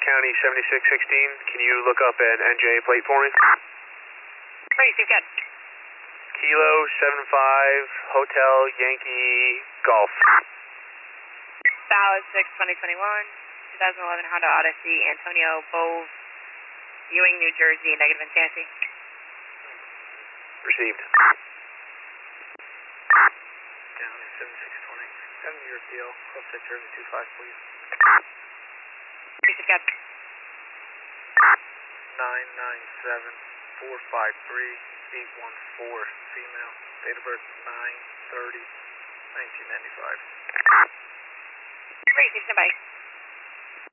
County 7616. Can you look up an NJ plate for me? Ready, Steve, got. Kilo 75 Hotel Yankee Golf. Dallas 6 2021, 2011 Honda Odyssey, Antonio Bove, Ewing, New Jersey, negative in chassis. Received. County 7620. 7-year deal. Close to Jersey 25, please. Ready, Steve, got. 997-453-814, female. Date of birth 9/30/1995. Ready, Steve, stand by.